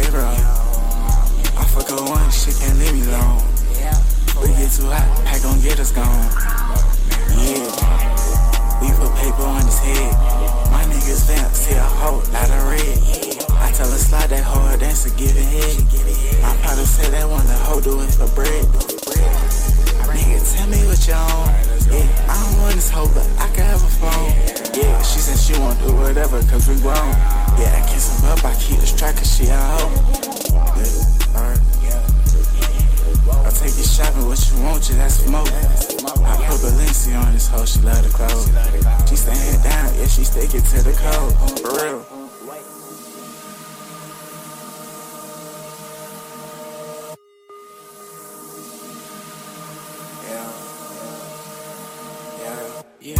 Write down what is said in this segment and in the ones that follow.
favorite. I fuck her once, she can't leave me alone. We get too hot, pack gon' get us gone. Yeah, we put paper on his head. My niggas vamp, see a hoe, lot of red. I tell her slide that hoe, dance to give it head. My partner said that one, the hoe do it for bread. Nigga, tell me what you on. Yeah, I don't want this hoe, but I can have a phone. Yeah, she said she won't do whatever, cause we grown. Yeah, I kiss him up, I keep this track, cause she a hoe. Yeah, alright. I'll take you shopping, what you want, just that's smoke. I put Balenci on this hoe, she love the clothes. She staying down, yeah, she sticking to the code. For real. Yeah.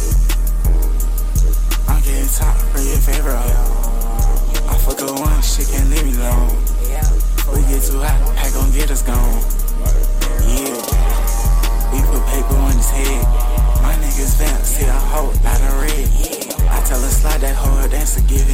I'm getting top for your favorite. I fuck her once, she can't leave me alone. We get too hot, pack gon' get us gone. Yeah, we put paper on his head. My niggas vamp, see a hoe, lot of red. I tell her slide that hoe, dance to give it.